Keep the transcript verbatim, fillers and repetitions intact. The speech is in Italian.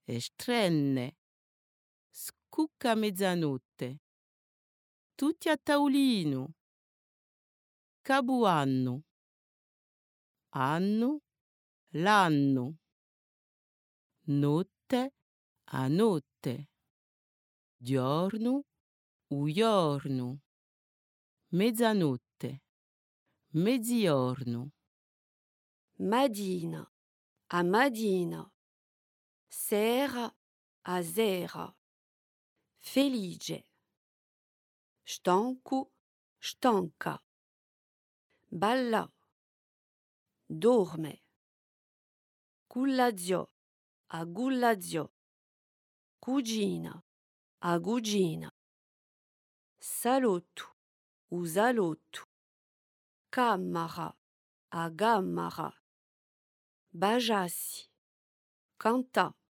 Estrenne, scucca mezzanotte, tutti a tavolino, Cabuanno, anno, l'anno, notte a notte, giorno u giorno, mezzanotte, mezziorno, Madina, a Madina, sera a sera, felice, stanco, stanca, balla, dorme, cullazio, a gullazio, cugina, a cugina, salotto, u salotto, camera, a camera, bagiassi, cantà.